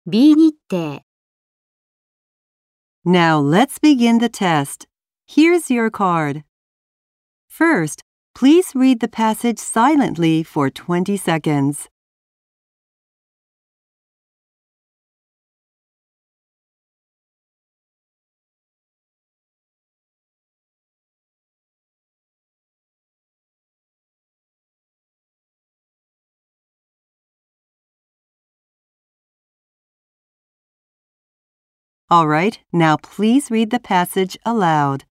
B 日程 Now let's begin the test. Here's your card. First, please read the passage silently for 20 seconds. All right, now please read the passage aloud.